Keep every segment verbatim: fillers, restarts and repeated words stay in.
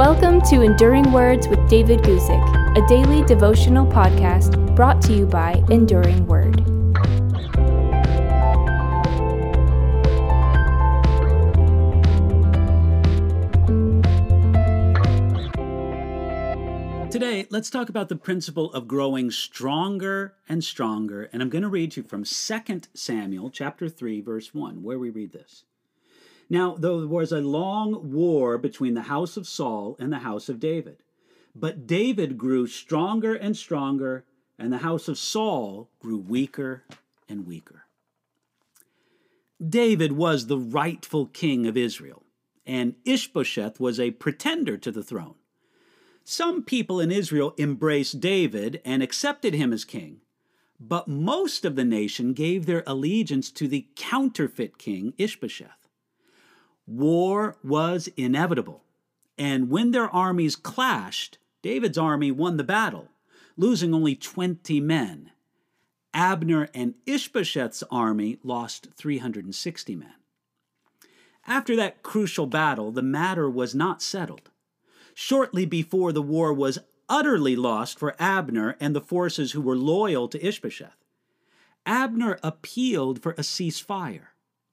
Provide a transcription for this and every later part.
Welcome to Enduring Words with David Guzik, a daily devotional podcast brought to you by Enduring Word. Today, let's talk about the principle of growing stronger and stronger, and I'm going to read you from Second Samuel chapter three, verse one, where we read this. Now, there was a long war between the house of Saul and the house of David, but David grew stronger and stronger, and the house of Saul grew weaker and weaker. David was the rightful king of Israel, and Ishbosheth was a pretender to the throne. Some people in Israel embraced David and accepted him as king, but most of the nation gave their allegiance to the counterfeit king Ishbosheth. War was inevitable, and when their armies clashed, David's army won the battle, losing only twenty men. Abner and Ishbosheth's army lost three hundred sixty men. After that crucial battle, the matter was not settled. Shortly before the war was utterly lost for Abner and the forces who were loyal to Ishbosheth, Abner appealed for a ceasefire.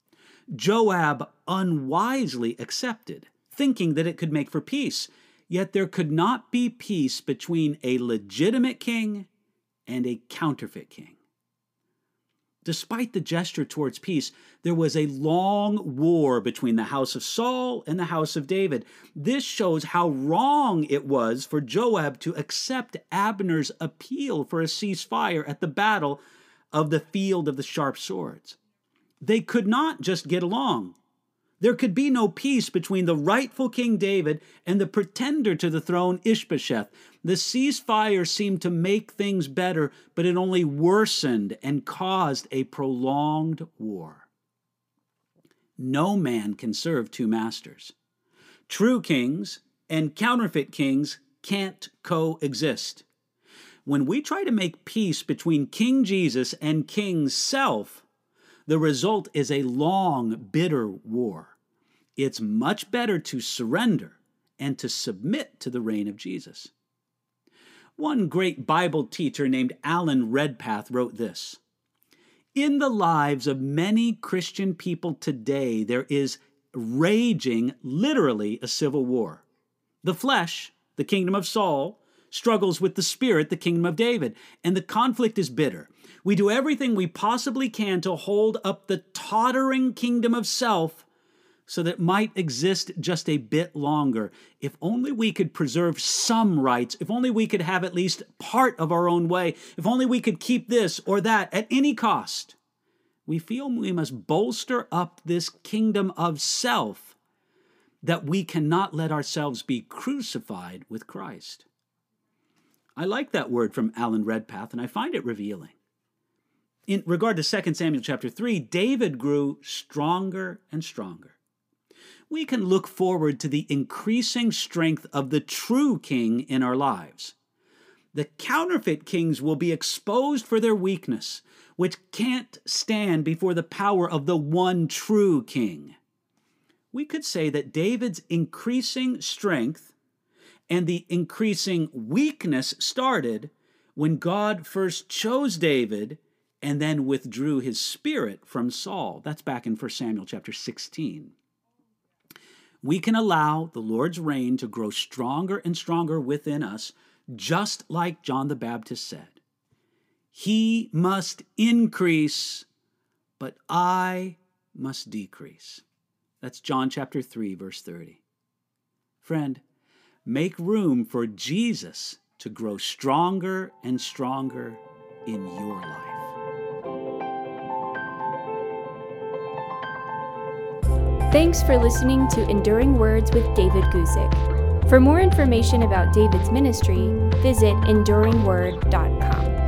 Joab unwisely accepted, thinking that it could make for peace, yet there could not be peace between a legitimate king and a counterfeit king. Despite the gesture towards peace, there was a long war between the house of Saul and the house of David. This shows how wrong it was for Joab to accept Abner's appeal for a ceasefire at the battle of the field of the sharp swords. They could not just get along. There could be no peace between the rightful King David and the pretender to the throne, Ishbosheth. The ceasefire seemed to make things better, but it only worsened and caused a prolonged war. No man can serve two masters. True kings and counterfeit kings can't coexist. When we try to make peace between King Jesus and King Self, the result is a long, bitter war. It's much better to surrender and to submit to the reign of Jesus. One great Bible teacher named Alan Redpath wrote this: "In the lives of many Christian people today, there is raging, literally, a civil war. The flesh, the kingdom of Saul, struggles with the spirit, the kingdom of David, and the conflict is bitter. We do everything we possibly can to hold up the tottering kingdom of self so that it might exist just a bit longer. If only we could preserve some rights, if only we could have at least part of our own way, if only we could keep this or that at any cost. We feel we must bolster up this kingdom of self, that we cannot let ourselves be crucified with Christ." I like that word from Alan Redpath, and I find it revealing. In regard to Second Samuel chapter three, David grew stronger and stronger. We can look forward to the increasing strength of the true king in our lives. The counterfeit kings will be exposed for their weakness, which can't stand before the power of the one true king. We could say that David's increasing strength and the increasing weakness started when God first chose David and then withdrew his spirit from Saul. That's back in First Samuel chapter sixteen. We can allow the Lord's reign to grow stronger and stronger within us, just like John the Baptist said. He must increase, but I must decrease. That's John chapter three, verse thirty. Friend, make room for Jesus to grow stronger and stronger in your life. Thanks for listening to Enduring Words with David Guzik. For more information about David's ministry, visit enduring word dot com.